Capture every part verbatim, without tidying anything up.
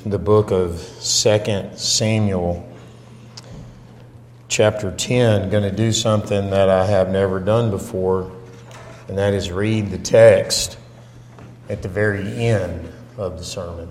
the book of Second Samuel, chapter ten, going to do something that I have never done before, and that is read the text at the very end of the sermon.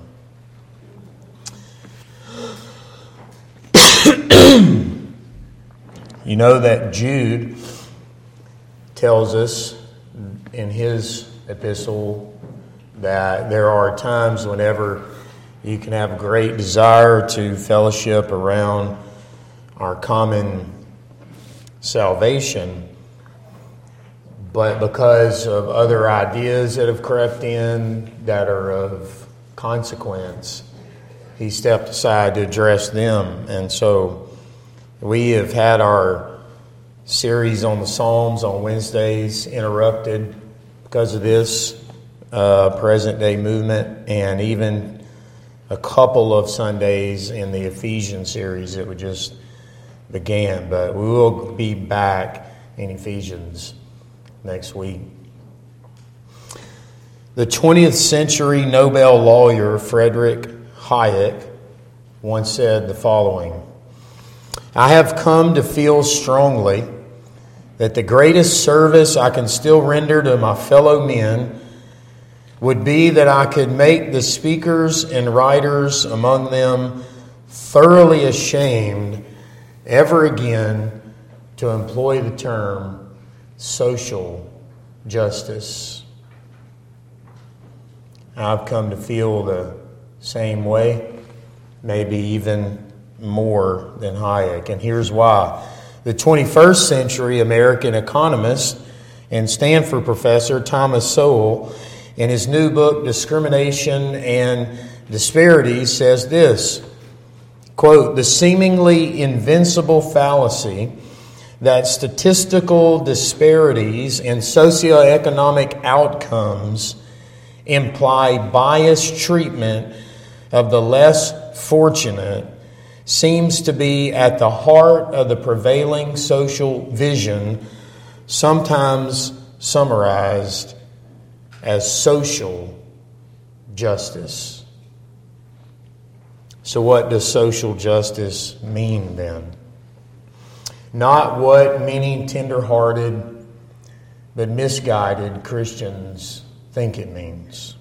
You know that Jude tells us in his epistle that there are times whenever you can have a great desire to fellowship around our common salvation, but because of other ideas that have crept in that are of consequence, he stepped aside to address them. And so we have had our series on the Psalms on Wednesdays interrupted because of this uh, present-day movement, and even a couple of Sundays in the Ephesians series that we just began. But we will be back in Ephesians next week. The twentieth century Nobel laureate Friedrich Hayek once said the following: "I have come to feel strongly that the greatest service I can still render to my fellow men would be that I could make the speakers and writers among them thoroughly ashamed ever again to employ the term social justice." I've come to feel the same way, maybe even more than Hayek, and here's why. The twenty-first century American economist and Stanford professor Thomas Sowell, in his new book, Discrimination and Disparity, says this, quote, "The seemingly invincible fallacy that statistical disparities in socioeconomic outcomes imply biased treatment of the less fortunate seems to be at the heart of the prevailing social vision, sometimes summarized as social justice." So what does social justice mean then? Not what many tender-hearted but misguided Christians think it means.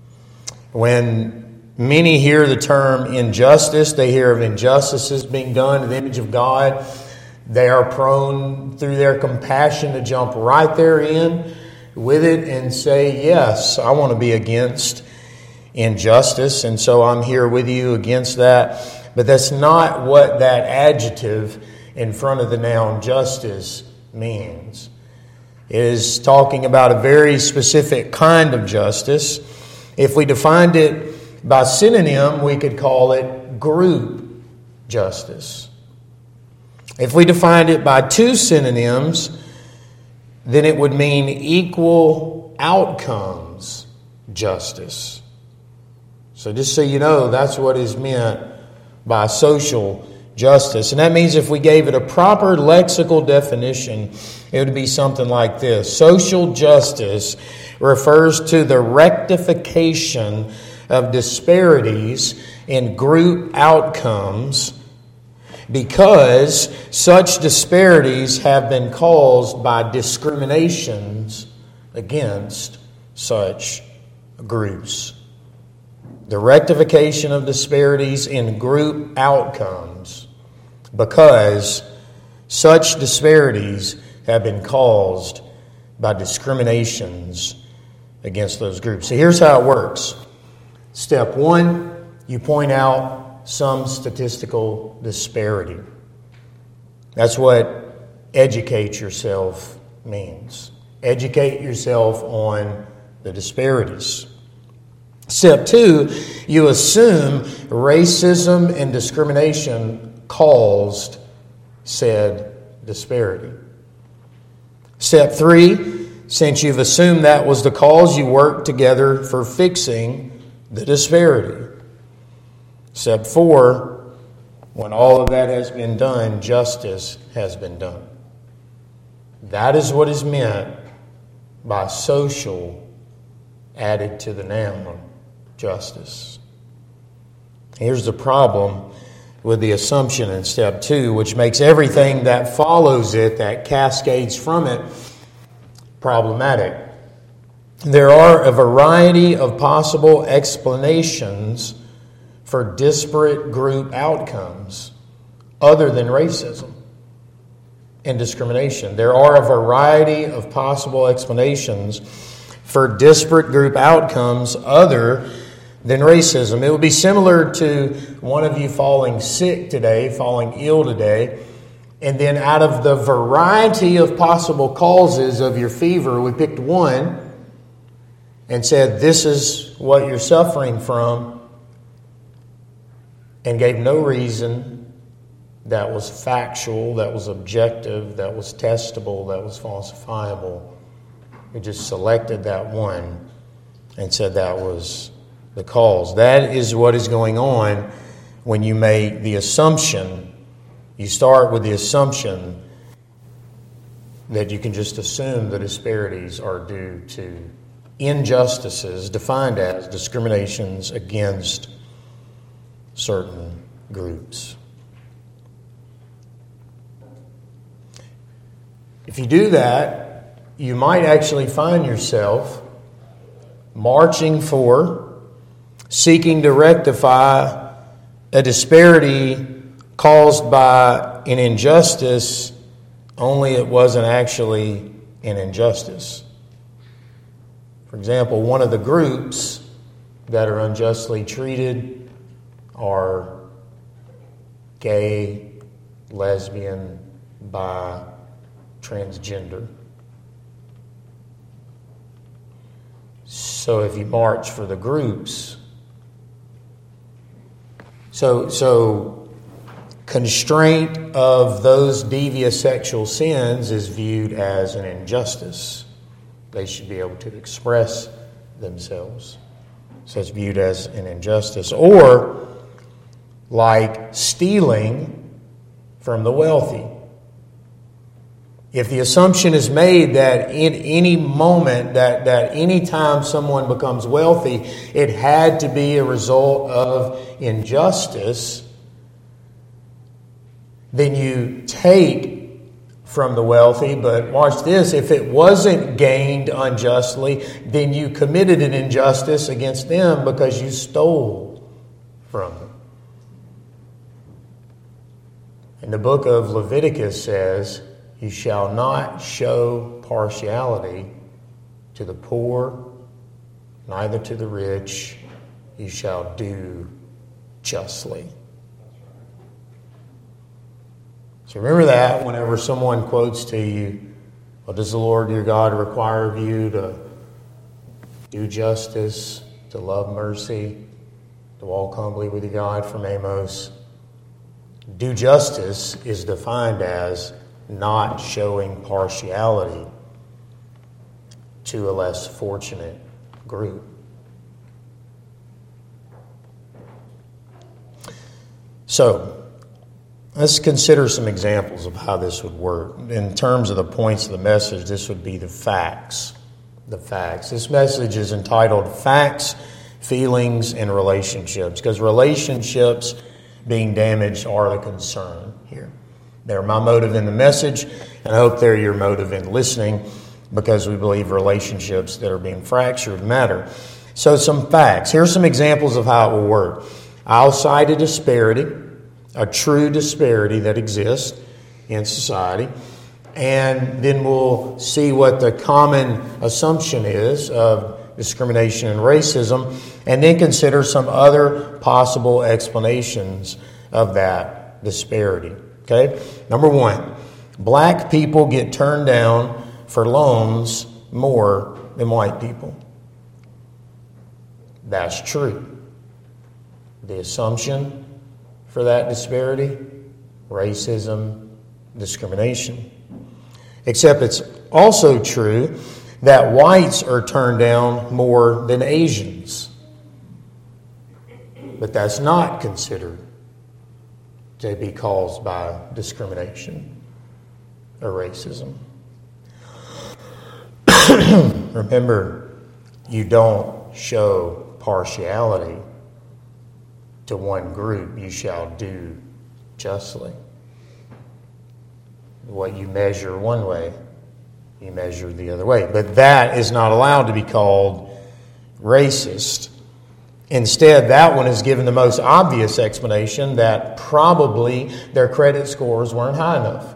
When many hear the term injustice, they hear of injustices being done in the image of God. They are prone, through their compassion, to jump right there in with it and say, yes, I want to be against injustice, and so I'm here with you against that. But that's not what that adjective in front of the noun justice means. It is talking about a very specific kind of justice. If we defined it by synonym, we could call it group justice. If we defined it by two synonyms, then it would mean equal outcomes justice. So just so you know, that's what is meant by social justice. And that means if we gave it a proper lexical definition, it would be something like this. Social justice refers to the rectification of disparities in group outcomes because such disparities have been caused by discriminations against such groups. The rectification of disparities in group outcomes because such disparities have been caused by discriminations against those groups. So here's how it works. Step one, you point out some statistical disparity. That's what educate yourself means. Educate yourself on the disparities. Step two, you assume racism and discrimination caused said disparity. Step three, since you've assumed that was the cause, you work together for fixing the disparity. Step four, when all of that has been done, justice has been done. That is what is meant by social added to the noun justice. Here's the problem with the assumption in step two, which makes everything that follows it, that cascades from it, problematic. There are a variety of possible explanations for disparate group outcomes other than racism and discrimination. There are a variety of possible explanations for disparate group outcomes other than racism. It would be similar to one of you falling sick today, falling ill today, and then out of the variety of possible causes of your fever, we picked one and said, this is what you're suffering from, and gave no reason that was factual, that was objective, that was testable, that was falsifiable. We just selected that one and said that was the cause. That is what is going on when you make the assumption. You start with the assumption that you can just assume the disparities are due to injustices defined as discriminations against certain groups. If you do that, you might actually find yourself marching for, seeking to rectify a disparity caused by an injustice, only it wasn't actually an injustice. For example, one of the groups that are unjustly treated are gay, lesbian, bi, transgender. So if you march for the groups, so so constraint of those devious sexual sins is viewed as an injustice. They should be able to express themselves. So it's viewed as an injustice. Or like stealing from the wealthy. If the assumption is made that in any moment, that, that any time someone becomes wealthy, it had to be a result of injustice, then you take from the wealthy. But watch this, if it wasn't gained unjustly, then you committed an injustice against them because you stole from them. And the book of Leviticus says, you shall not show partiality to the poor, neither to the rich. You shall do justly. So remember that whenever someone quotes to you, well, does the Lord your God require of you to do justice, to love mercy, to walk humbly with your God, from Amos? Do justice is defined as not showing partiality to a less fortunate group. So, let's consider some examples of how this would work. In terms of the points of the message, this would be the facts. The facts. This message is entitled Facts, Feelings, and Relationships, because relationships being damaged are the concern here. They're my motive in the message, and I hope they're your motive in listening, because we believe relationships that are being fractured matter. So some facts. Here's some examples of how it will work. I'll cite a disparity, a true disparity that exists in society, and then we'll see what the common assumption is of discrimination and racism, and then consider some other possible explanations of that disparity. Okay? Number one, black people get turned down for loans more than white people. That's true. The assumption for that disparity, racism, discrimination. Except it's also true that whites are turned down more than Asians. But that's not considered to be caused by discrimination or racism. Remember, you don't show partiality to one group, you shall do justly. What you measure one way, you measure the other way. But that is not allowed to be called racist. Instead, that one is given the most obvious explanation that probably their credit scores weren't high enough.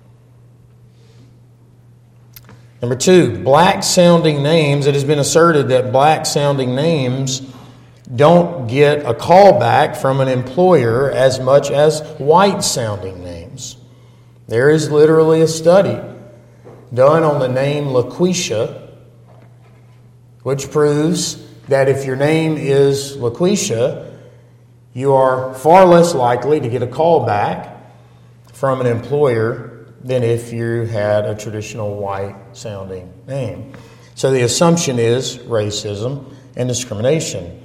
Number two, black-sounding names. It has been asserted that black-sounding names don't get a callback from an employer as much as white-sounding names. There is literally a study done on the name LaQuisha, which proves that if your name is LaQuisha, you are far less likely to get a callback from an employer than if you had a traditional white-sounding name. So the assumption is racism and discrimination.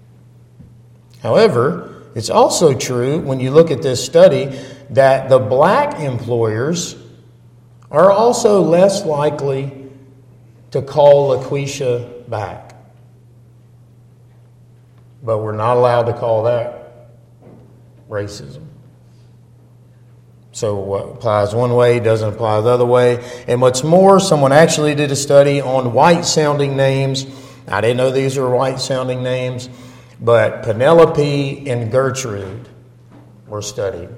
However, it's also true when you look at this study that the black employers are also less likely to call LaQuisha back. But we're not allowed to call that racism. So what applies one way doesn't apply the other way. And what's more, someone actually did a study on white-sounding names. I didn't know these were white-sounding names, but Penelope and Gertrude were studied.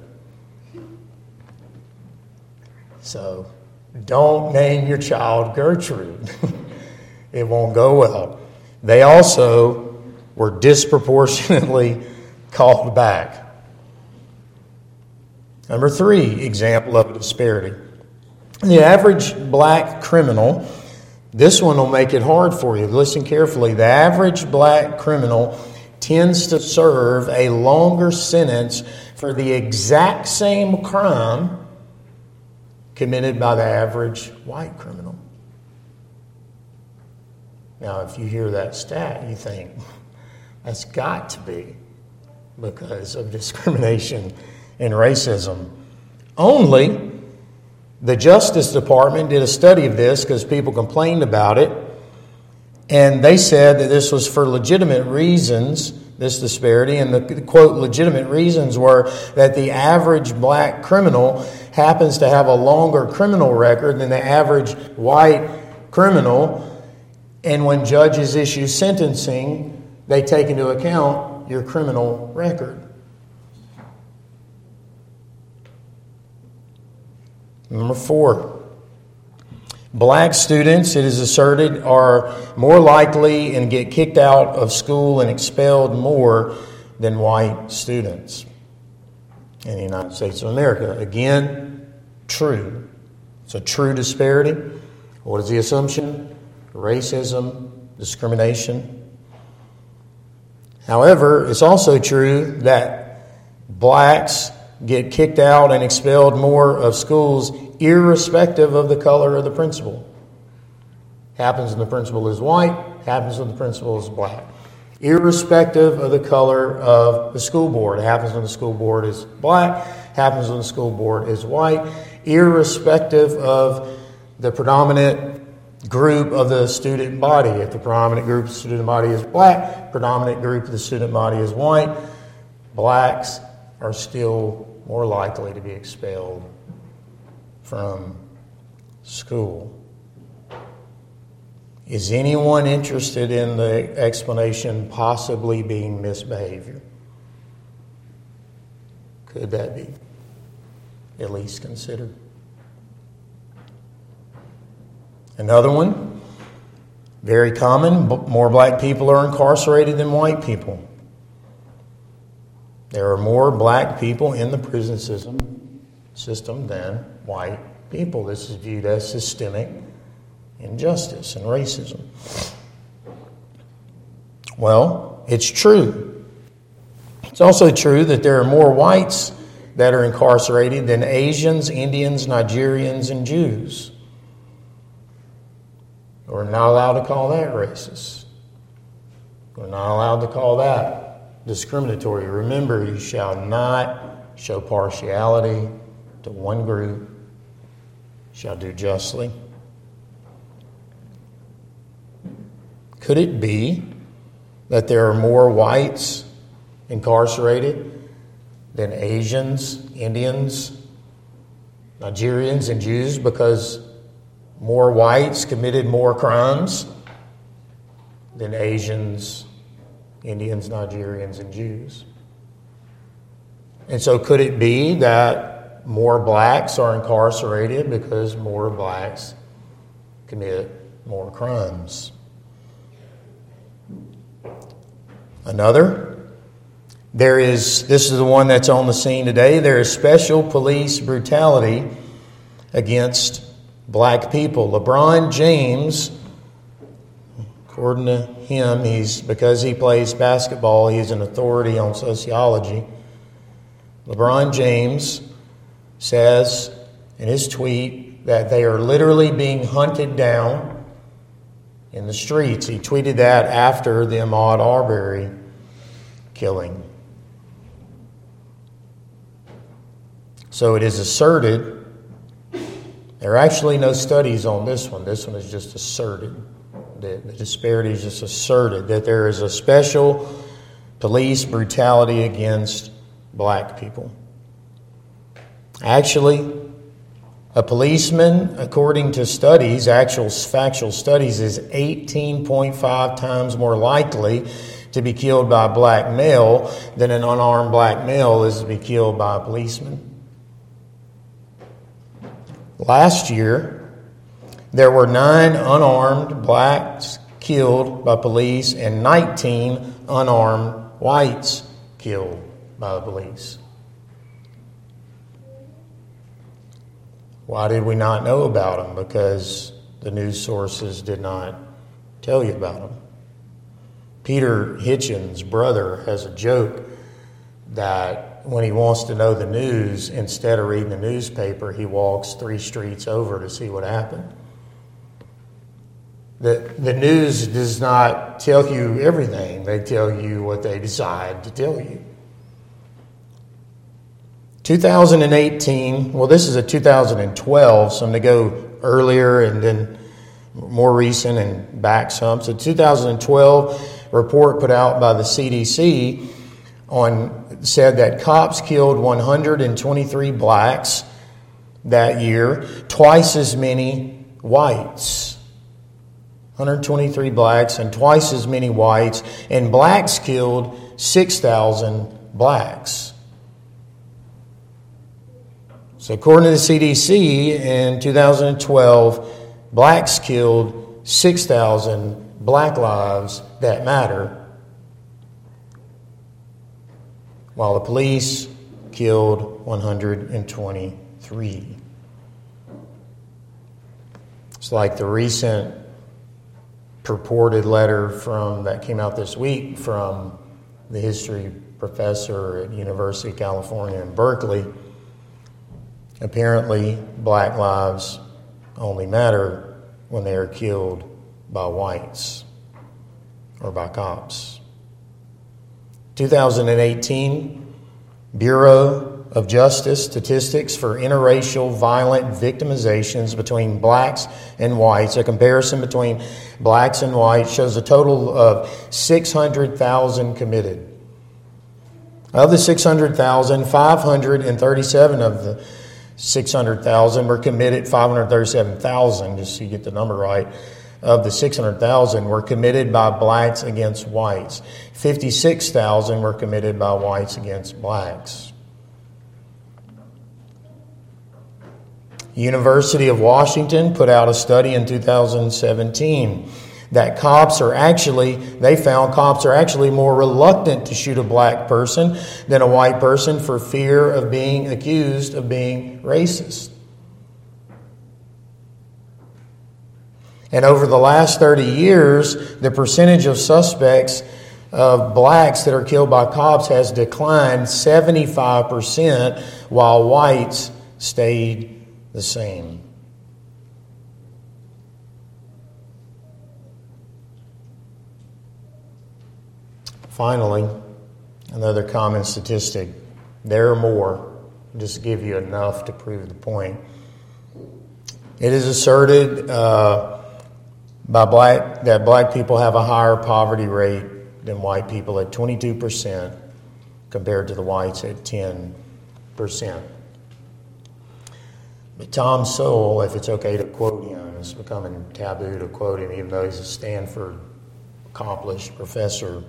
So don't name your child Gertrude. It won't go well. They also were disproportionately called back. Number three, example of a disparity. The average black criminal, this one will make it hard for you. Listen carefully. The average black criminal tends to serve a longer sentence for the exact same crime committed by the average white criminal. Now, if you hear that stat, you think, that's got to be because of discrimination and racism. Only the Justice Department did a study of this because people complained about it, and they said that this was for legitimate reasons, this disparity, and the quote legitimate reasons were that the average black criminal happens to have a longer criminal record than the average white criminal, and when judges issue sentencing, they take into account your criminal record. Number four, black students, it is asserted, are more likely and get kicked out of school and expelled more than white students in the United States of America. Again, true. It's a true disparity. What is the assumption? Racism, discrimination. However, it's also true that blacks get kicked out and expelled more of schools irrespective of the color of the principal. Happens when the principal is white, happens when the principal is black. Irrespective of the color of the school board. It happens when the school board is black, happens when the school board is white. Irrespective of the predominant group of the student body. If the predominant group of the student body is black, predominant group of the student body is white, blacks are still more likely to be expelled from school. Is anyone interested in the explanation possibly being misbehavior? Could that be at least considered? Another one, very common, more black people are incarcerated than white people. There are more black people in the prison system, system than white people. This is viewed as systemic injustice and racism. Well, it's true. It's also true that there are more whites that are incarcerated than Asians, Indians, Nigerians, and Jews. We're not allowed to call that racist. We're not allowed to call that discriminatory. Remember, you shall not show partiality to one group. You shall do justly. Could it be that there are more whites incarcerated than Asians, Indians, Nigerians, and Jews because more whites committed more crimes than Asians, Indians, Nigerians, and Jews. And so could it be that more blacks are incarcerated because more blacks commit more crimes? Another, there is, this is the one that's on the scene today, there is special police brutality against black people. LeBron James, according to him, he's because he plays basketball, he's an authority on sociology. LeBron James says in his tweet that they are literally being hunted down in the streets. He tweeted that after the Ahmaud Arbery killing. So it is asserted, there are actually no studies on this one. This one is just asserted. The, the disparity is just asserted that there is a special police brutality against black people. Actually, a policeman, according to studies, actual factual studies, is eighteen point five times more likely to be killed by a black male than an unarmed black male is to be killed by a policeman. Last year, there were nine unarmed blacks killed by police and nineteen unarmed whites killed by the police. Why did we not know about them? Because the news sources did not tell you about them. Peter Hitchens' brother has a joke that when he wants to know the news, instead of reading the newspaper, he walks three streets over to see what happened. The, the news does not tell you everything. They tell you what they decide to tell you. two thousand eighteen, well, this is a two thousand twelve, so I'm going to go earlier and then more recent and back some. So two thousand twelve report put out by the C D C on said that cops killed one hundred twenty-three blacks that year, twice as many whites. one hundred twenty-three blacks and twice as many whites, and blacks killed six thousand blacks. So according to the C D C, in two thousand twelve, blacks killed six thousand black lives that matter, while the police killed one hundred twenty-three. It's like the recent purported letter from that came out this week from the history professor at University of California in Berkeley. Apparently, black lives only matter when they are killed by whites or by cops. two thousand eighteen, Bureau of Justice statistics for interracial violent victimizations between blacks and whites. A comparison between blacks and whites shows a total of six hundred thousand committed. Of the six hundred thousand, five hundred thirty-seven of the six hundred thousand were committed, five hundred thirty-seven thousand, just so you get the number right, of the six hundred thousand were committed by blacks against whites. fifty-six thousand were committed by whites against blacks. University of Washington put out a study in two thousand seventeen that cops are actually, they found cops are actually more reluctant to shoot a black person than a white person for fear of being accused of being racist. And over the last thirty years, the percentage of suspects of blacks that are killed by cops has declined seventy-five percent, while whites stayed the same. Finally, another common statistic. There are more. Just to give you enough to prove the point. It is asserted uh, by black that black people have a higher poverty rate than white people at twenty-two percent. compared to the whites at ten percent. But Tom Sowell, if it's okay to quote him, it's becoming taboo to quote him, even though he's a Stanford accomplished professor,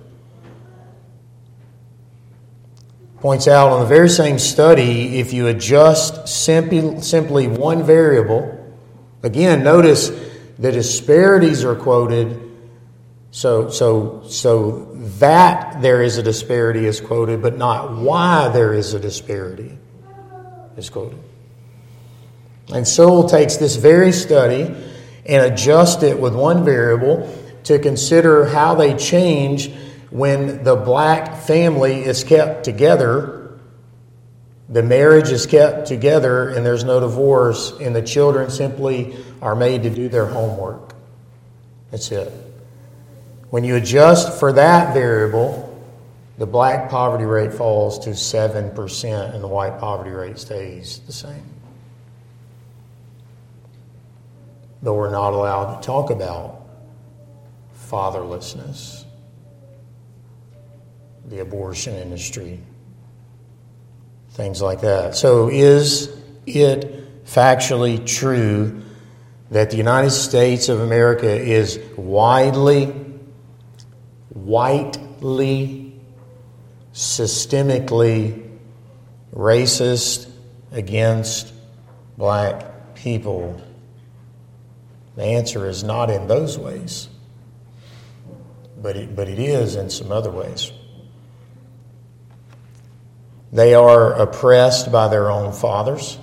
points out on the very same study, if you adjust simply, simply one variable, again, notice the disparities are quoted, so, so, so that there is a disparity is quoted, but not why there is a disparity is quoted. And Sowell takes this very study and adjusts it with one variable to consider how they change when the black family is kept together, the marriage is kept together, and there's no divorce, and the children simply are made to do their homework. That's it. When you adjust for that variable, the black poverty rate falls to seven percent, and the white poverty rate stays the same. But we're not allowed to talk about fatherlessness, the abortion industry, things like that. So is it factually true that the United States of America is widely, whitely, systemically racist against black people? The answer is not in those ways, but it, but it is in some other ways. They are oppressed by their own fathers.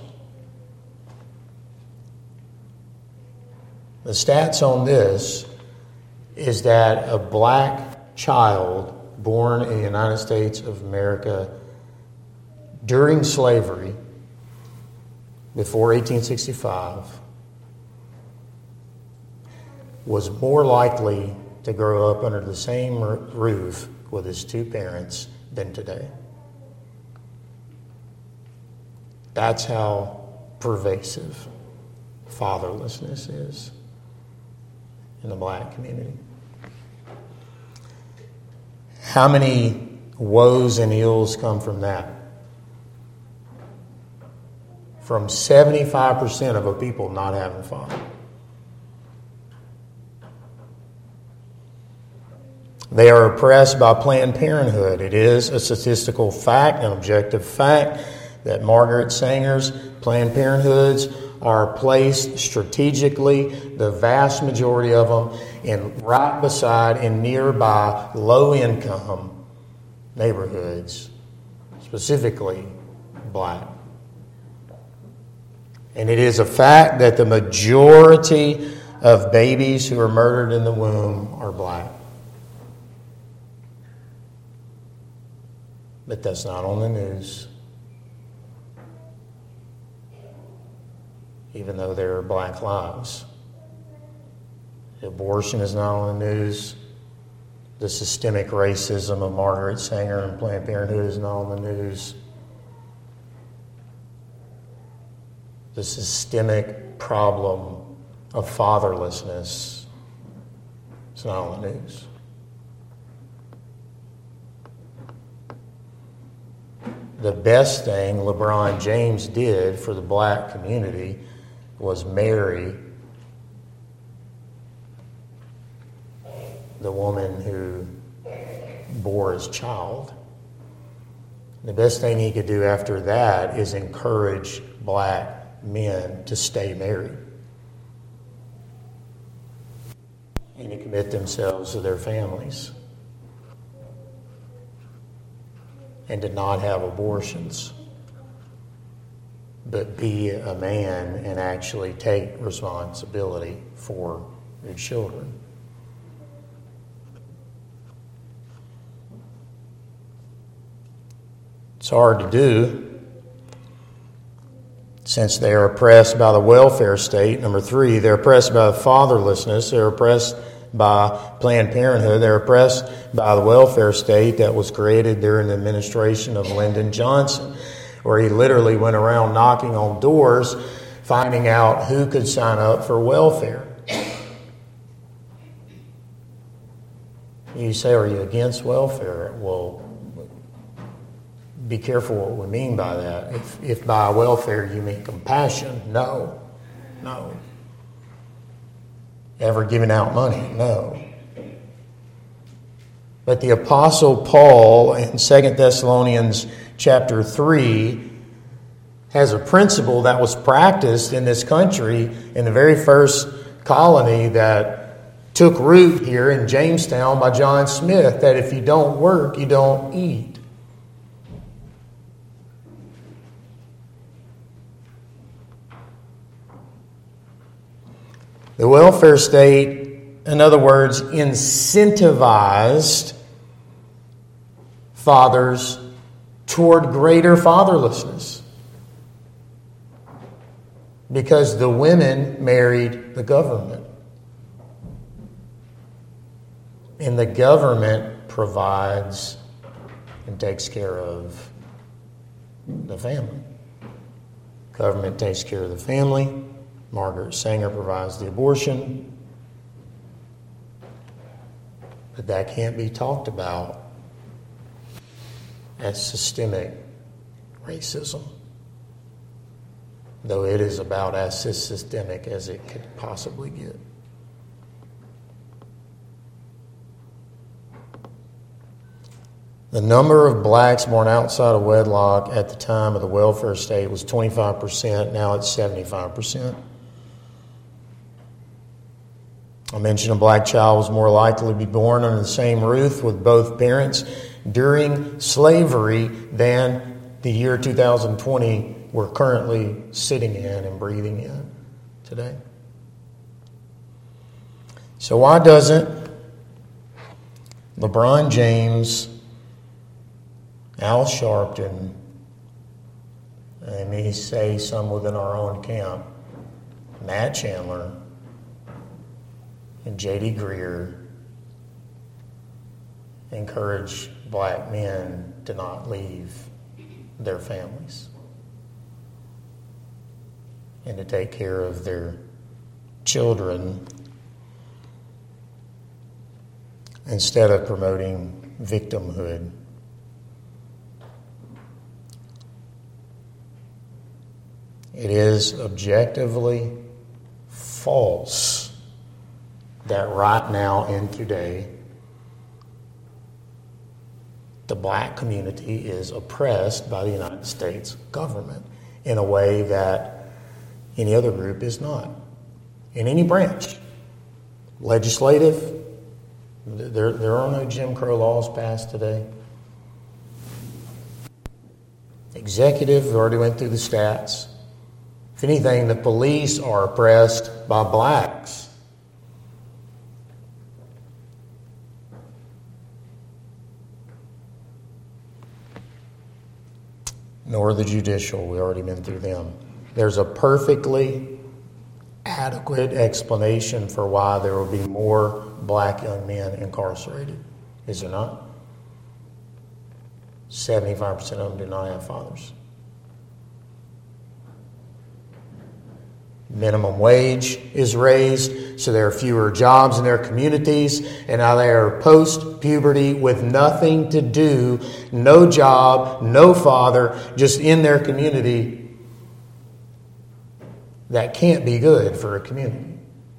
The stats on this is that a black child born in the United States of America during slavery, before eighteen sixty-five, was more likely to grow up under the same roof with his two parents than today. That's how pervasive fatherlessness is in the black community. How many woes and ills come from that? From seventy-five percent of a people not having a father. They are oppressed by Planned Parenthood. It is a statistical fact, an objective fact, that Margaret Sanger's Planned Parenthoods are placed strategically, the vast majority of them, in right beside and nearby low-income neighborhoods, specifically black. And it is a fact that the majority of babies who are murdered in the womb are black. But that's not on the news. Even though there are black lives. Abortion is not on the news. The systemic racism of Margaret Sanger and Planned Parenthood is not on the news. The systemic problem of fatherlessness is not on the news. The best thing LeBron James did for the black community was marry the woman who bore his child. The best thing he could do after that is encourage black men to stay married and to commit themselves to their families and to not have abortions, but be a man and actually take responsibility for your children. It's hard to do since they are oppressed by the welfare state. Number three, they're oppressed by fatherlessness. They're oppressed by Planned Parenthood. They're oppressed by the welfare state that was created during the administration of Lyndon Johnson, where he literally went around knocking on doors, finding out who could sign up for welfare. You say, are you against welfare? Well, be careful what we mean by that. If, if by welfare you mean compassion, no. No. Ever giving out money? No. But the Apostle Paul in Second Thessalonians chapter three has a principle that was practiced in this country in the very first colony that took root here in Jamestown by John Smith, that if you don't work, you don't eat. The welfare state, in other words, incentivized fathers toward greater fatherlessness because the women married the government. And the government provides and takes care of the family. Government takes care of the family. Margaret Sanger provides the abortion. But that can't be talked about as systemic racism, though it is about as systemic as it could possibly get. The number of blacks born outside of wedlock at the time of the welfare state was twenty-five percent. Now it's seventy-five percent. I mentioned a black child was more likely to be born under the same roof with both parents during slavery than the year two thousand twenty we're currently sitting in and breathing in today. So why doesn't LeBron James, Al Sharpton, and me say some within our own camp, Matt Chandler, and J D Greer encourage black men to not leave their families and to take care of their children instead of promoting victimhood? It is objectively false that right now and today, the black community is oppressed by the United States government in a way that any other group is not. In any branch. Legislative, there, there are no Jim Crow laws passed today. Executive, we already went through the stats. If anything, the police are oppressed by blacks. Nor the judicial. We already been through them. There's a perfectly adequate explanation for why there will be more black young men incarcerated. Is there not? seventy-five percent of them do not have fathers. Minimum wage is raised, so there are fewer jobs in their communities, and now they are post-puberty with nothing to do, no job, no father, just in their community. That can't be good for a community.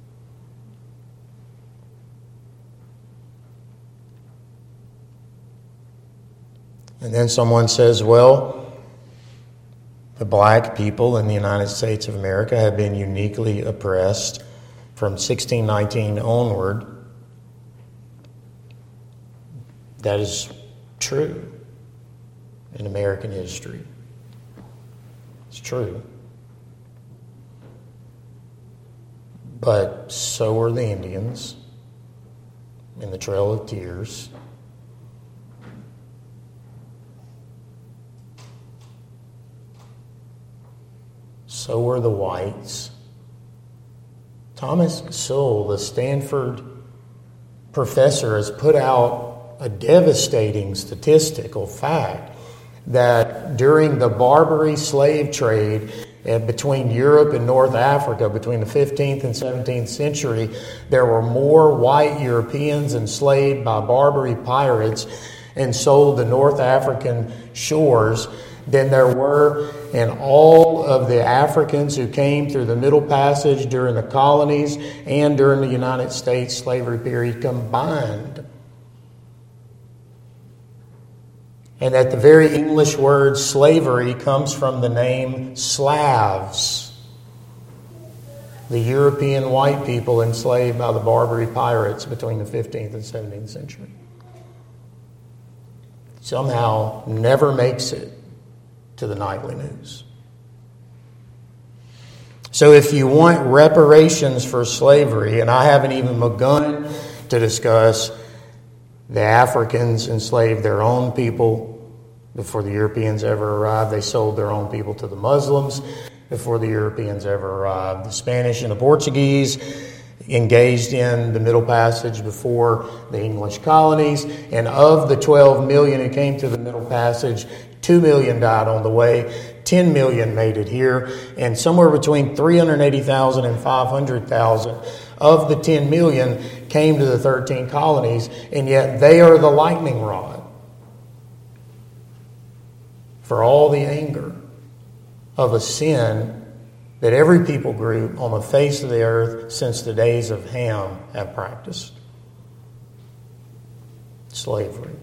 And then someone says, well, the black people in the United States of America have been uniquely oppressed from sixteen nineteen onward. That is true in American history. It's true. But so were the Indians in the Trail of Tears. So were the whites. Thomas Sowell, the Stanford professor, has put out a devastating statistical fact that during the Barbary slave trade between Europe and North Africa between the fifteenth and seventeenth century, there were more white Europeans enslaved by Barbary pirates and sold the North African shores than there were in all of the Africans who came through the Middle Passage during the colonies and during the United States slavery period combined. And that the very English word slavery comes from the name Slavs, the European white people enslaved by the Barbary pirates between the fifteenth and seventeenth century. Somehow never makes it to the nightly news. So if you want reparations for slavery, and I haven't even begun to discuss the Africans enslaved their own people before the Europeans ever arrived. They sold their own people to the Muslims before the Europeans ever arrived. The Spanish and the Portuguese engaged in the Middle Passage before the English colonies. And of the twelve million who came through the Middle Passage, two million died on the way. ten million made it here. And somewhere between three hundred eighty thousand and five hundred thousand of the ten million came to the thirteen colonies. And yet they are the lightning rod for all the anger of a sin that every people group on the face of the earth since the days of Ham have practiced. Slavery.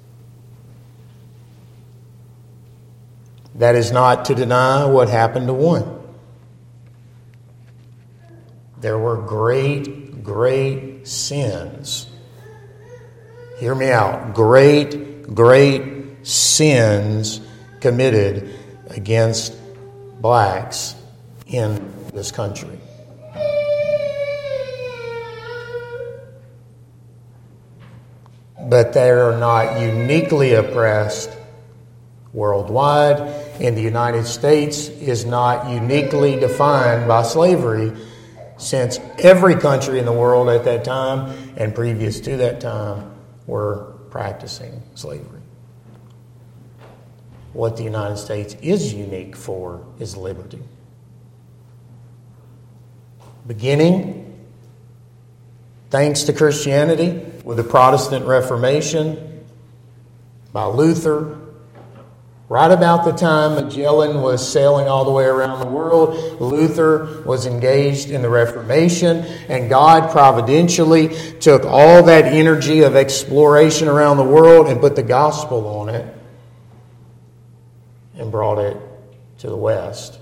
That is not to deny what happened to one. There were great, great sins. Hear me out. Great, great sins committed against blacks in this country. But they are not uniquely oppressed worldwide, and the United States is not uniquely defined by slavery, since every country in the world at that time and previous to that time were practicing slavery. What the United States is unique for is liberty. Beginning, thanks to Christianity, with the Protestant Reformation, by Luther, right about the time Magellan was sailing all the way around the world, Luther was engaged in the Reformation, and God providentially took all that energy of exploration around the world and put the gospel on it and brought it to the West.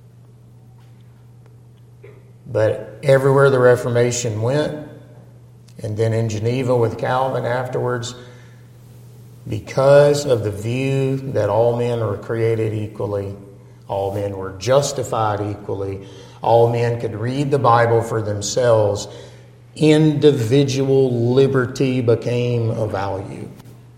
But everywhere the Reformation went, and then in Geneva with Calvin afterwards, because of the view that all men are created equally, all men were justified equally, all men could read the Bible for themselves, individual liberty became of value.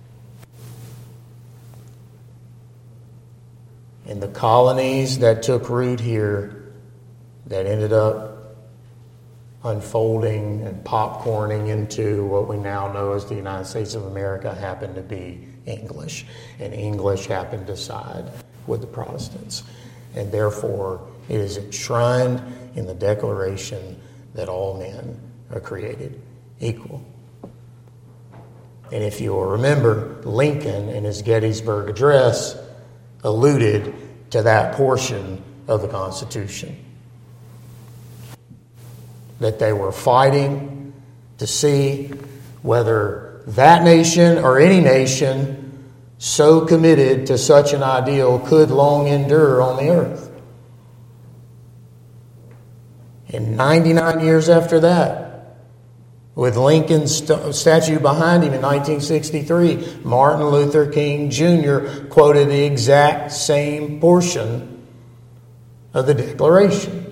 And the colonies that took root here, that ended up unfolding and popcorning into what we now know as the United States of America, happened to be English. And English happened to side with the Protestants. And therefore, it is enshrined in the Declaration that all men are created equal. And if you'll remember, Lincoln in his Gettysburg Address alluded to that portion of the Constitution. That they were fighting to see whether that nation or any nation so committed to such an ideal could long endure on the earth. And ninety-nine years after that, with Lincoln's st- statue behind him in nineteen sixty-three, Martin Luther King Junior quoted the exact same portion of the Declaration.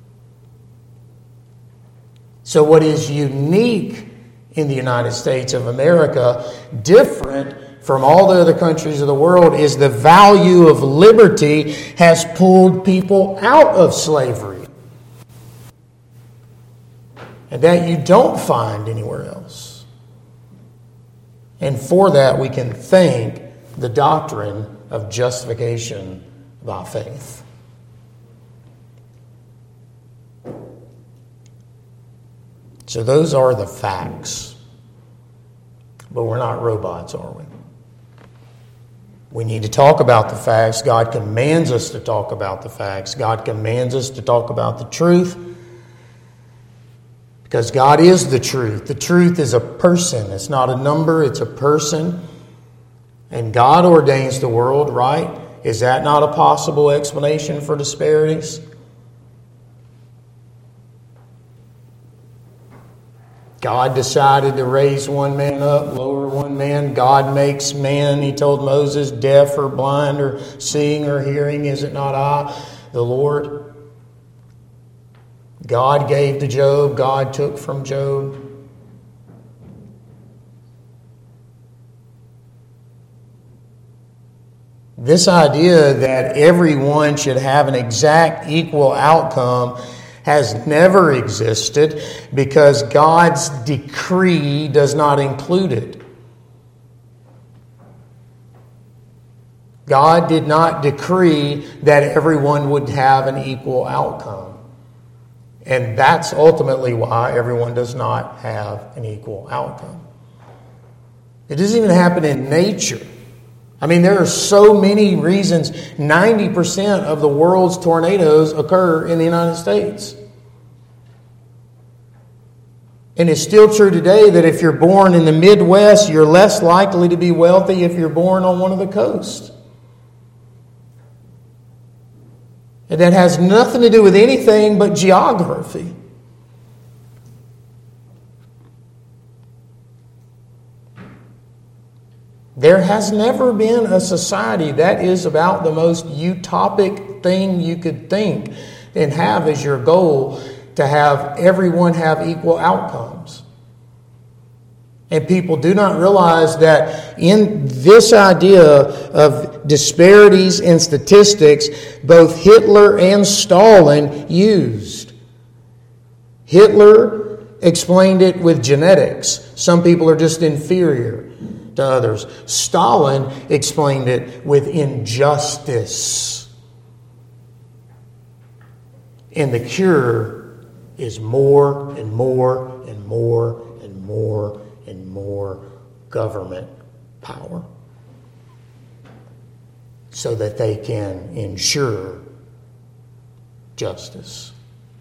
So what is unique in the United States of America, different from all the other countries of the world, is the value of liberty has pulled people out of slavery. And that you don't find anywhere else. And for that we can thank the doctrine of justification by faith. So those are the facts. But we're not robots, are we? We need to talk about the facts. God commands us to talk about the facts. God commands us to talk about the truth. Because God is the truth. The truth is a person. It's not a number, it's a person. And God ordains the world, right? Is that not a possible explanation for disparities? God decided to raise one man up, lower one man. God makes man, He told Moses, deaf or blind or seeing or hearing. Is it not I, the Lord? God gave to Job. God took from Job. This idea that everyone should have an exact equal outcome has never existed because God's decree does not include it. God did not decree that everyone would have an equal outcome. And that's ultimately why everyone does not have an equal outcome. It doesn't even happen in nature. I mean, there are so many reasons. ninety percent of the world's tornadoes occur in the United States. And it's still true today that if you're born in the Midwest, you're less likely to be wealthy if you're born on one of the coasts. And that has nothing to do with anything but geography. There has never been a society that is about the most utopic thing you could think and have as your goal to have everyone have equal outcomes. And people do not realize that in this idea of disparities in statistics, both Hitler and Stalin used. Hitler explained it with genetics. Some people are just inferior to others. Stalin explained it with injustice. And the cure is more and more and more and more and more government power so that they can ensure justice.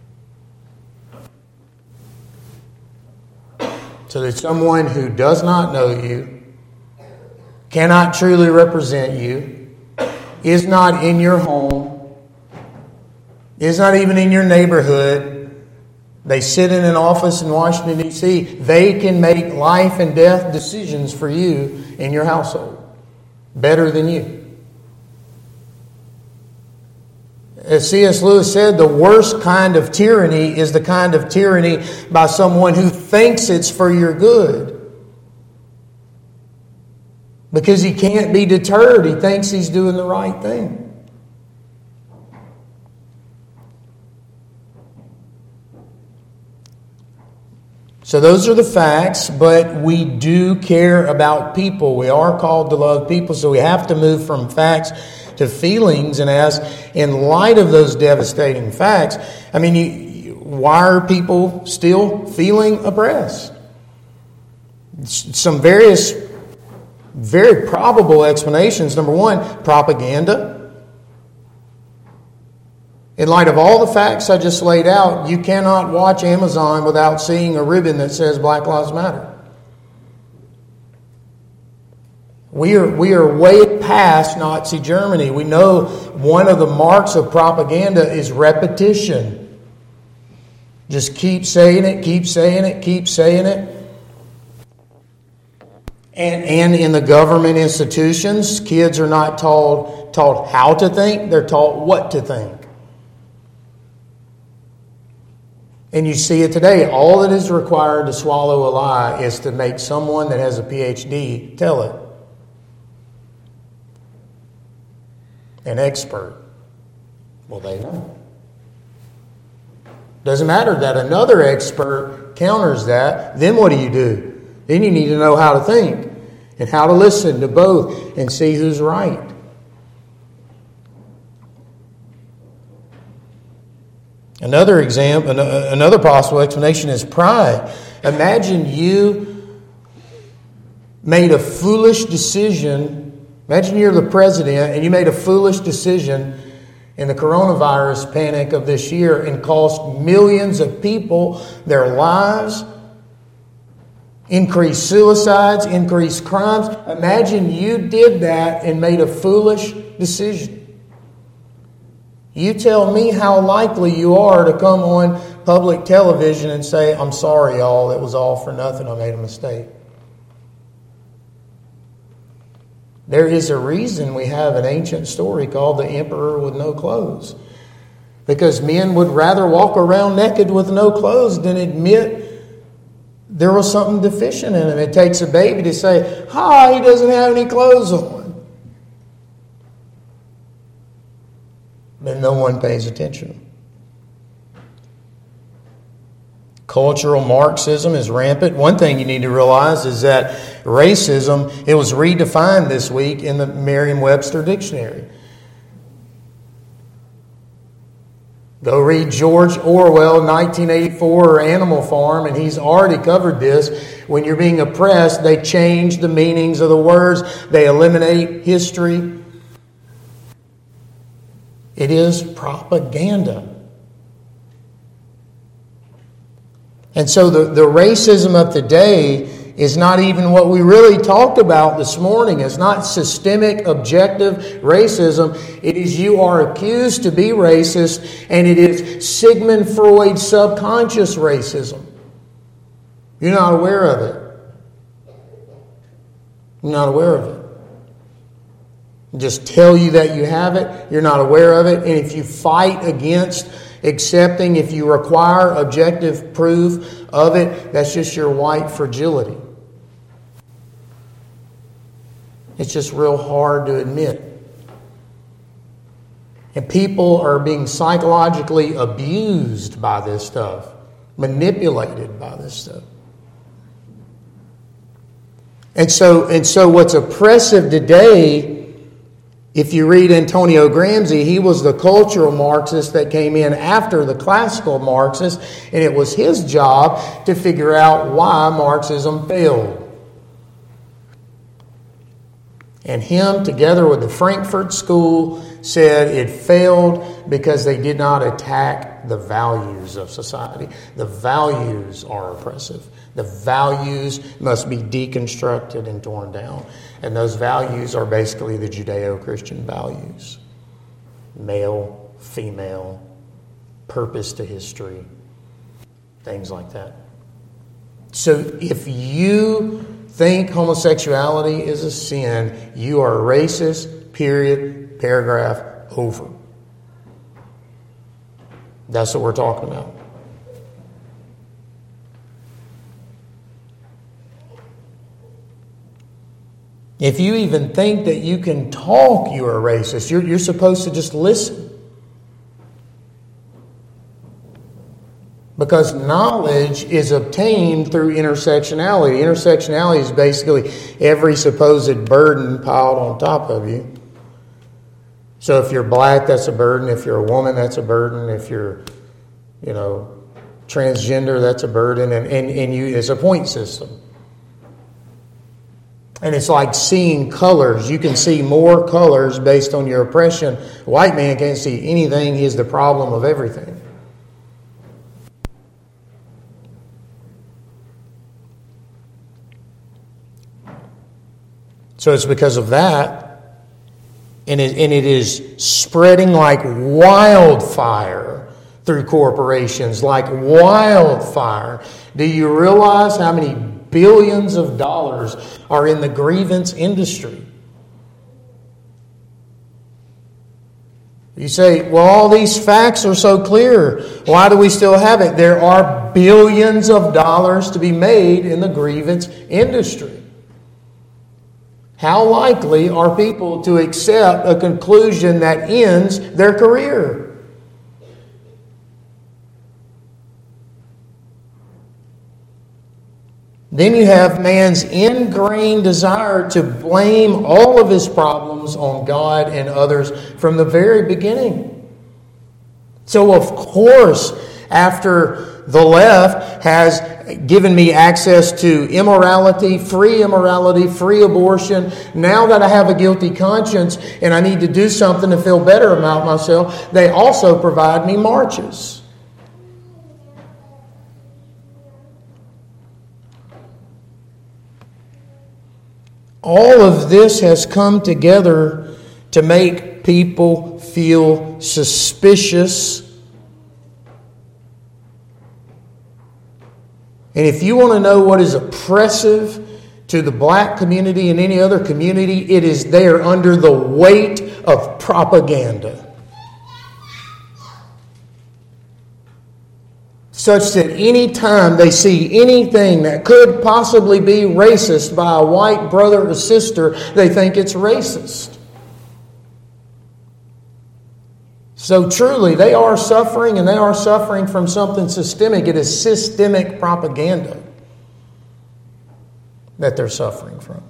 So that someone who does not know you, cannot truly represent you, is not in your home, is not even in your neighborhood. They sit in an office in Washington, D C They can make life and death decisions for you in your household better than you. As C S Lewis said, the worst kind of tyranny is the kind of tyranny by someone who thinks it's for your good. Because he can't be deterred. He thinks he's doing the right thing. So those are the facts, but we do care about people. We are called to love people, so we have to move from facts to feelings and ask, in light of those devastating facts, I mean, you, why are people still feeling oppressed? Some various, very probable explanations. Number one, propaganda. In light of all the facts I just laid out, you cannot watch Amazon without seeing a ribbon that says Black Lives Matter. We are, we are way past Nazi Germany. We know one of the marks of propaganda is repetition. Just keep saying it, keep saying it, keep saying it. And, and in the government institutions, kids are not taught, taught how to think, they're taught what to think. And you see it today. All that is required to swallow a lie is to make someone that has a P H D tell it. An expert. Well, they know. Doesn't matter that another expert counters that. Then what do you do? Then you need to know how to think and how to listen to both and see who's right. Another example, another possible explanation is pride. Imagine you made a foolish decision Imagine you're the president and you made a foolish decision in the coronavirus panic of this year and cost millions of people their lives, increased suicides, increased crimes. Imagine you did that and made a foolish decision. You tell me how likely you are to come on public television and say, I'm sorry, y'all, it was all for nothing, I made a mistake. There is a reason we have an ancient story called the Emperor with No Clothes. Because men would rather walk around naked with no clothes than admit there was something deficient in him. It takes a baby to say, ha, he doesn't have any clothes on. But no one pays attention. Cultural Marxism is rampant. One thing you need to realize is that racism, it was redefined this week in the Merriam-Webster dictionary. Go read George Orwell, nineteen eighty-four, or Animal Farm, and he's already covered this. When you're being oppressed, they change the meanings of the words. They eliminate history. It is propaganda. And so the, the racism of today is not even what we really talked about this morning. It's not systemic, objective racism. It is you are accused to be racist, and it is Sigmund Freud's subconscious racism. You're not aware of it. You're not aware of it. Just tell you that you have it. You're not aware of it. And if you fight against accepting, if you require objective proof of it, that's just your white fragility. It's just real hard to admit. And people are being psychologically abused by this stuff, manipulated by this stuff. And so, and so what's oppressive today, if you read Antonio Gramsci, he was the cultural Marxist that came in after the classical Marxist, and it was his job to figure out why Marxism failed. And him, together with the Frankfurt School, said it failed because they did not attack the values of society. The values are oppressive. The values must be deconstructed and torn down. And those values are basically the Judeo-Christian values. Male, female, purpose to history, things like that. So if you think homosexuality is a sin, you are a racist, period, paragraph, over. That's what we're talking about. If you even think that you can talk, you are a racist. You're, you're supposed to just listen. Because knowledge is obtained through intersectionality. Intersectionality is basically every supposed burden piled on top of you. So if you're black, that's a burden. If you're a woman, that's a burden. If you're, you know, transgender, that's a burden. And, and, and you, it's a point system. And it's like seeing colors. You can see more colors based on your oppression. A white man can't see anything. He's the problem of everything. So it's because of that, and it, and it is spreading like wildfire through corporations, like wildfire. Do you realize how many billions of dollars are in the grievance industry? You say, well, all these facts are so clear. Why do we still have it? There are billions of dollars to be made in the grievance industry. How likely are people to accept a conclusion that ends their career? Then you have man's ingrained desire to blame all of his problems on God and others from the very beginning. So of course, after the left has given me access to immorality, free immorality, free abortion. Now that I have a guilty conscience and I need to do something to feel better about myself, they also provide me marches. All of this has come together to make people feel suspicious. And if you want to know what is oppressive to the black community and any other community, it is they're under the weight of propaganda. Such that any time they see anything that could possibly be racist by a white brother or sister, they think it's racist. So truly, they are suffering, and they are suffering from something systemic. It is systemic propaganda that they're suffering from.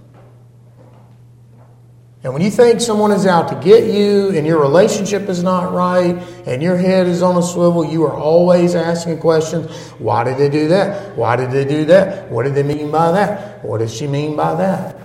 And when you think someone is out to get you and your relationship is not right and your head is on a swivel, you are always asking questions. Why did they do that? Why did they do that? What did they mean by that? What does she mean by that?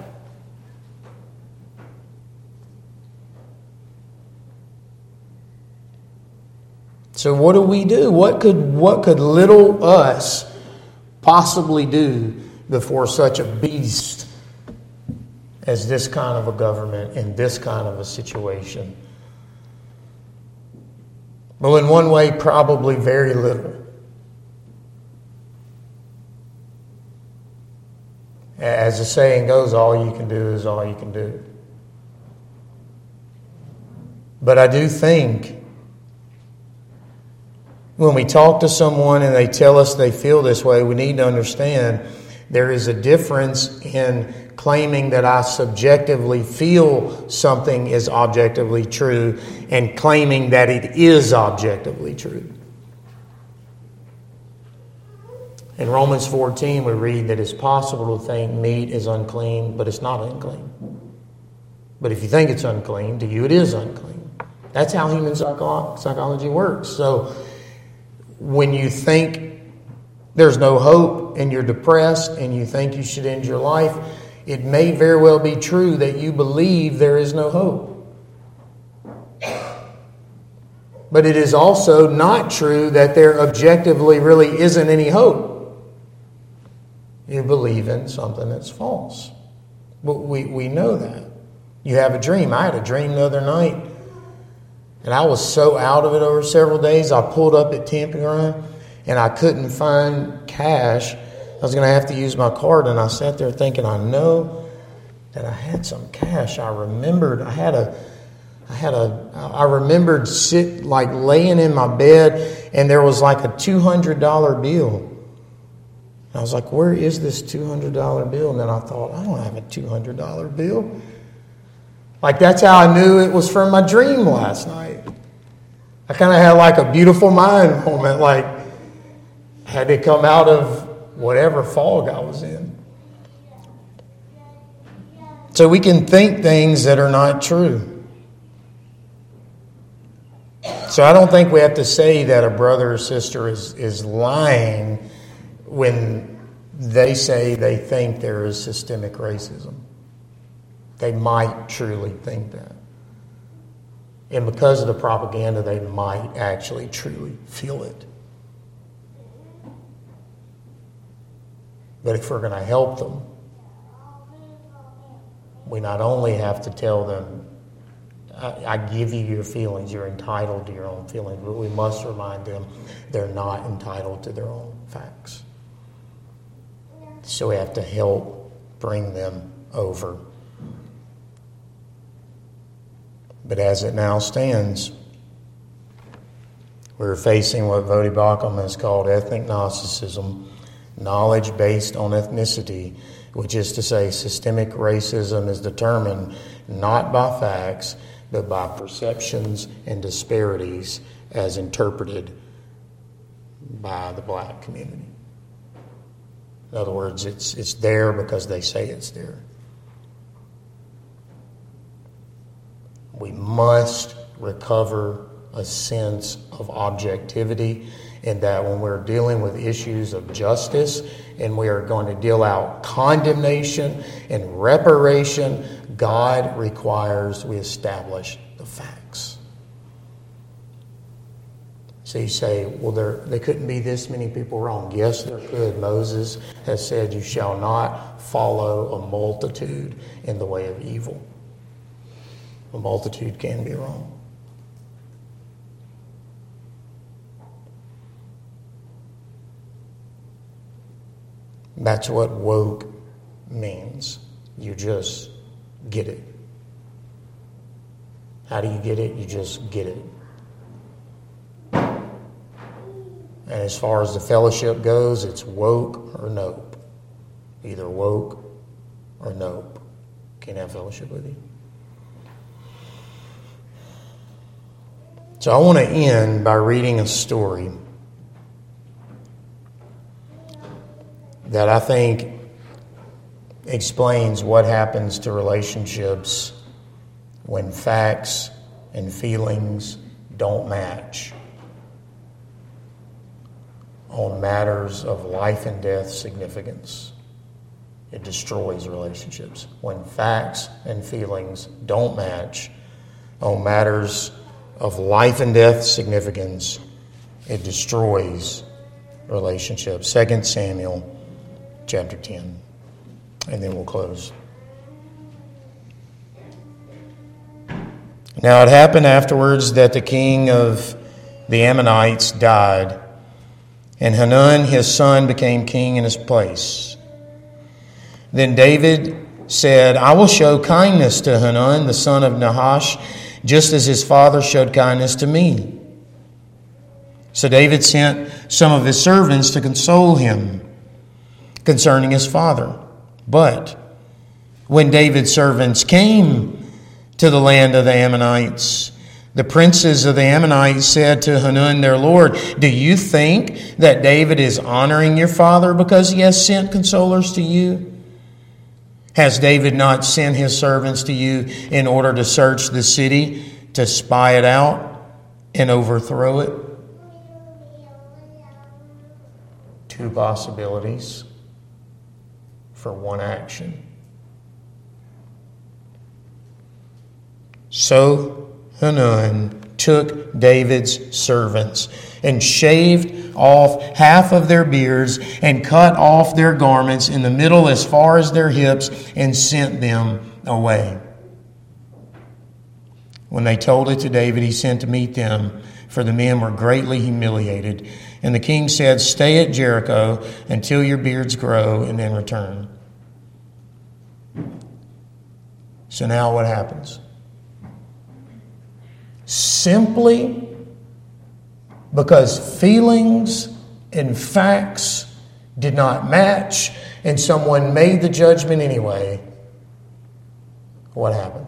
So what do we do? What could what could little us possibly do before such a beast as this kind of a government in this kind of a situation? Well, in one way, probably very little. As the saying goes, all you can do is all you can do. But I do think when we talk to someone and they tell us they feel this way, we need to understand there is a difference in claiming that I subjectively feel something is objectively true and claiming that it is objectively true. In Romans fourteen, we read that it's possible to think meat is unclean, but it's not unclean. But if you think it's unclean, to you it is unclean. That's how human psycho- psychology works. So when you think there's no hope and you're depressed and you think you should end your life, it may very well be true that you believe there is no hope. But it is also not true that there objectively really isn't any hope. You believe in something that's false. But we, we know that. You have a dream. I had a dream the other night, and I was so out of it over several days. I pulled up at Camping Run, and I couldn't find cash. I was going to have to use my card, and I sat there thinking, I know that I had some cash. I remembered I had a, I had a, I remembered sit like laying in my bed, and there was like a two hundred dollar bill. And I was like, where is this two hundred dollar bill? And then I thought, I don't have a two hundred dollar bill. Like, that's how I knew it was from my dream last night. I kind of had like a beautiful mind moment, like I had to come out of whatever fog I was in. So we can think things that are not true. So I don't think we have to say that a brother or sister is, is lying when they say they think there is systemic racism. They might truly think that. And because of the propaganda, they might actually truly feel it. But if we're going to help them, we not only have to tell them, I, I give you your feelings, you're entitled to your own feelings, but we must remind them they're not entitled to their own facts. So we have to help bring them over. But as it now stands, we're facing what Voddie Baucham has called ethnic Gnosticism, knowledge based on ethnicity, which is to say systemic racism is determined not by facts, but by perceptions and disparities as interpreted by the black community. In other words, it's it's there because they say it's there. We must recover a sense of objectivity in that when we're dealing with issues of justice and we are going to deal out condemnation and reparation, God requires we establish the facts. So you say, well, there, there couldn't be this many people wrong. Yes, there could. Moses has said, you shall not follow a multitude in the way of evil. A multitude can be wrong. That's what woke means. You just get it. How do you get it? You just get it. And as far as the fellowship goes, it's woke or nope. Either woke or nope. Can't have fellowship with you. So I want to end by reading a story that I think explains what happens to relationships when facts and feelings don't match on matters of life and death significance. It destroys relationships. When facts and feelings don't match on matters of life and death significance, it destroys relationships. Second Samuel chapter ten. And then we'll close. Now it happened afterwards that the king of the Ammonites died, and Hanun his son became king in his place. Then David said, I will show kindness to Hanun, the son of Nahash, just as his father showed kindness to me. So David sent some of his servants to console him concerning his father. But when David's servants came to the land of the Ammonites, the princes of the Ammonites said to Hanun their lord, do you think that David is honoring your father because he has sent consolers to you? Has David not sent his servants to you in order to search the city, to spy it out and overthrow it? Two possibilities for one action. So Hanun took David's servants and shaved off half of their beards and cut off their garments in the middle as far as their hips and sent them away. When they told it to David, he sent to meet them, for the men were greatly humiliated. And the king said, stay at Jericho until your beards grow and then return. So now what happens? Simply because feelings and facts did not match and someone made the judgment anyway, what happened?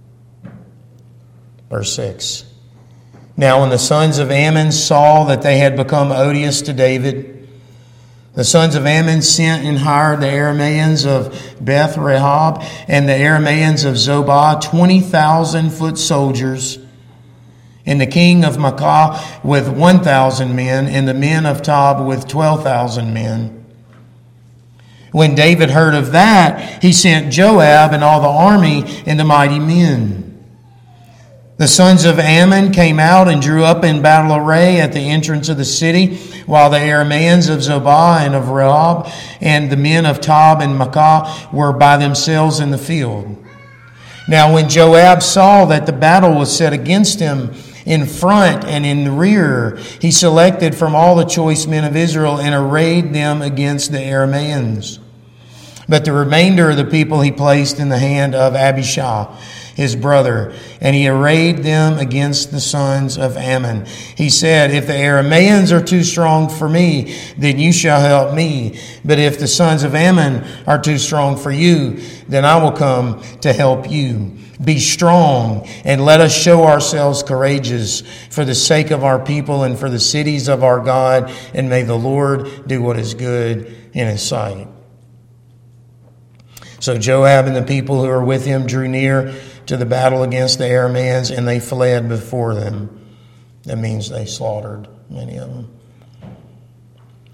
Verse six. Now when the sons of Ammon saw that they had become odious to David, the sons of Ammon sent and hired the Arameans of Beth Rehob and the Arameans of Zobah, twenty thousand foot soldiers, and the king of Maacah with one thousand men, and the men of Tob with twelve thousand men. When David heard of that, he sent Joab and all the army and the mighty men. The sons of Ammon came out and drew up in battle array at the entrance of the city, while the Arameans of Zobah and of Rehob and the men of Tob and Maacah were by themselves in the field. Now when Joab saw that the battle was set against him in front and in the rear, he selected from all the choice men of Israel and arrayed them against the Arameans. But the remainder of the people he placed in the hand of Abishai, his brother, and he arrayed them against the sons of Ammon. He said, if the Arameans are too strong for me, then you shall help me. But if the sons of Ammon are too strong for you, then I will come to help you. Be strong and let us show ourselves courageous for the sake of our people and for the cities of our God, and may the Lord do what is good in his sight. So Joab and the people who were with him drew near to the battle against the Arameans, and they fled before them. That means they slaughtered many of them.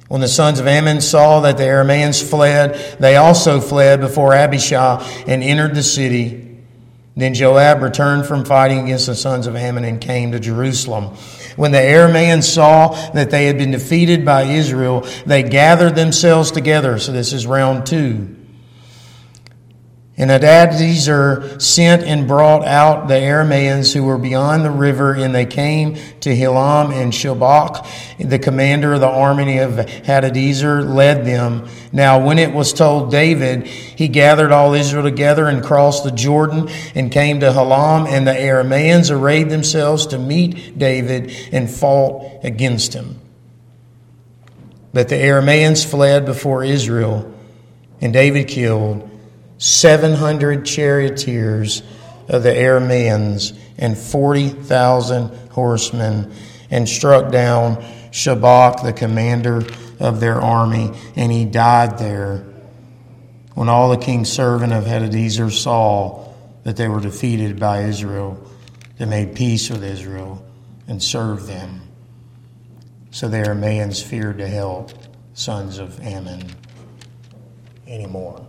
When the sons of Ammon saw that the Arameans fled, they also fled before Abishai and entered the city. Then Joab returned from fighting against the sons of Ammon and came to Jerusalem. When the Arameans saw that they had been defeated by Israel, they gathered themselves together. So this is round two. And Hadadezer sent and brought out the Arameans who were beyond the river, and they came to Hilam, and Shobach, the commander of the army of Hadadezer, led them. Now when it was told David, he gathered all Israel together and crossed the Jordan and came to Hilam, and the Arameans arrayed themselves to meet David and fought against him. But the Arameans fled before Israel, and David killed seven hundred charioteers of the Arameans and forty thousand horsemen, and struck down Shobach, the commander of their army, and he died there. When all the king's servant of Hadadezer saw that they were defeated by Israel, they made peace with Israel and served them. So the Arameans feared to help sons of Ammon anymore.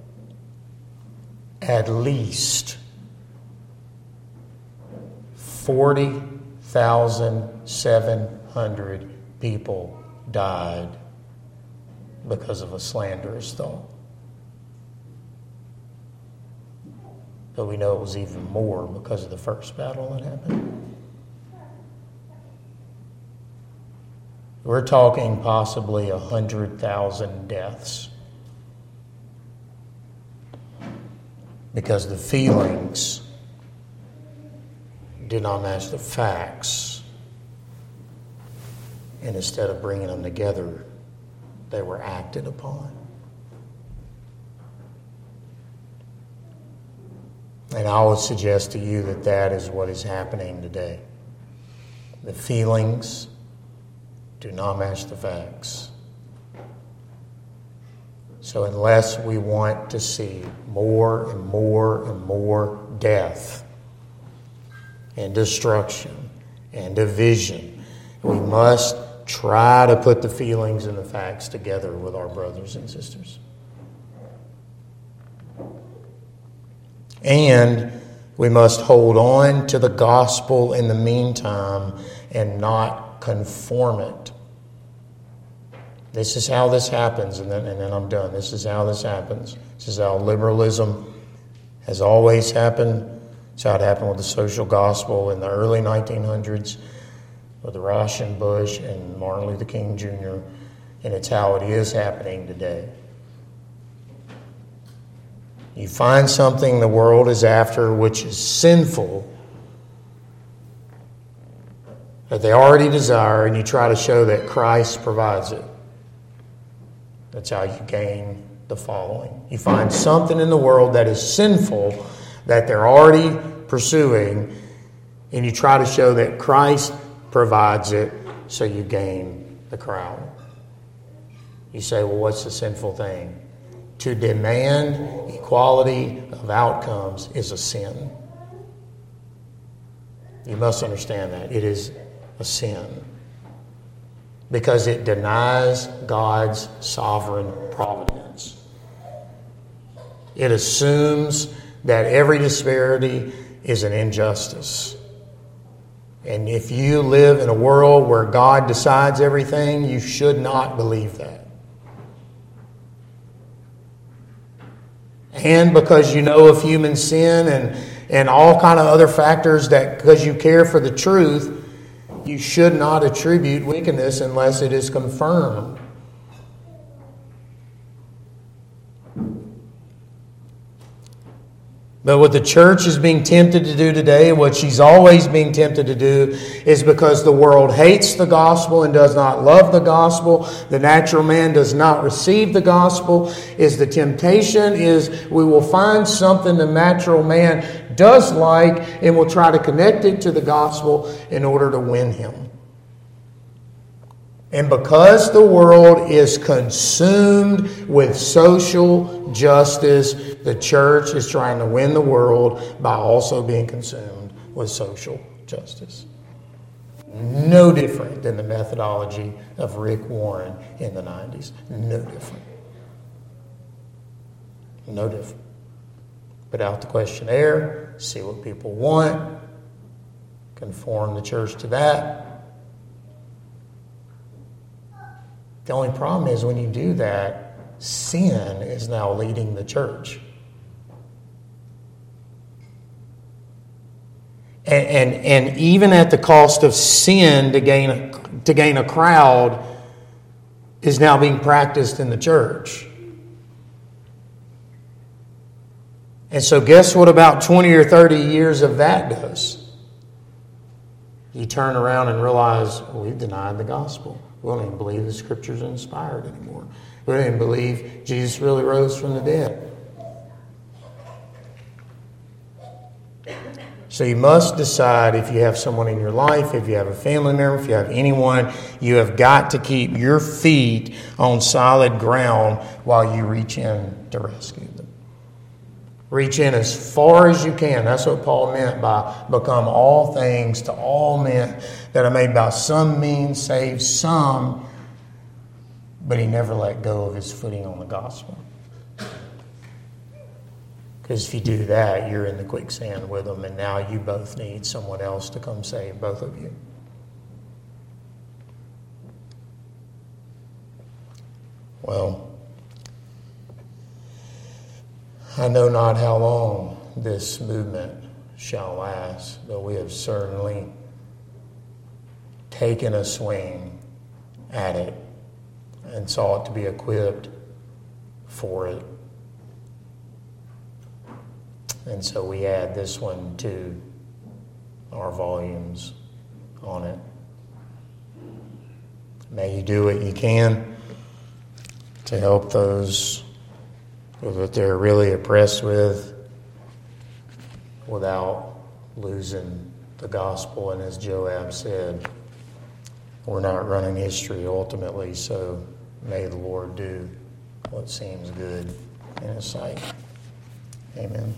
At least forty thousand seven hundred people died because of a slanderous thought. But we know it was even more because of the first battle that happened. We're talking possibly one hundred thousand deaths. Because the feelings did not match the facts. And instead of bringing them together, they were acted upon. And I would suggest to you that that is what is happening today. The feelings do not match the facts. So unless we want to see more and more and more death and destruction and division, we must try to put the feelings and the facts together with our brothers and sisters. And we must hold on to the gospel in the meantime and not conform it. This is how this happens, and then, and then I'm done. This is how this happens. This is how liberalism has always happened. It's how it happened with the social gospel in the early nineteen hundreds with Rauschenbusch and Martin Luther King Junior And it's how it is happening today. You find something the world is after which is sinful, that they already desire, and you try to show that Christ provides it. That's how you gain the following. You find something in the world that is sinful that they're already pursuing, and you try to show that Christ provides it, so you gain the crowd. You say, well, what's the sinful thing? To demand equality of outcomes is a sin. You must understand that. It is a sin. Because it denies God's sovereign providence. It assumes that every disparity is an injustice. And if you live in a world where God decides everything, you should not believe that. And because you know of human sin and, and all kind of other factors, that because you care for the truth, you should not attribute wickedness unless it is confirmed. But what the church is being tempted to do today, what she's always being tempted to do, is because the world hates the gospel and does not love the gospel, the natural man does not receive the gospel, is the temptation is we will find something the natural man does like and will try to connect it to the gospel in order to win him. And because the world is consumed with social justice, the church is trying to win the world by also being consumed with social justice. No different than the methodology of Rick Warren in the nineties. No different. No different. Put out the questionnaire, see what people want, conform the church to that. The only problem is when you do that, sin is now leading the church. And, and, and even at the cost of sin to gain a, to gain a crowd is now being practiced in the church. And so guess what about twenty or thirty years of that does? You turn around and realize, well, we've denied the gospel. We don't even believe the Scriptures are inspired anymore. We don't even believe Jesus really rose from the dead. So you must decide if you have someone in your life, if you have a family member, if you have anyone, you have got to keep your feet on solid ground while you reach in to rescue them. Reach in as far as you can. That's what Paul meant by become all things to all men that are made by some means save some, but he never let go of his footing on the gospel. Because if you do that, you're in the quicksand with them, and now you both need someone else to come save both of you. Well, I know not how long this movement shall last, but we have certainly taken a swing at it and sought to be equipped for it. And so we add this one to our volumes on it. May you do what you can to help those that they're really oppressed with without losing the gospel. And as Joab said, we're not running history ultimately, so may the Lord do what seems good in His sight. Amen.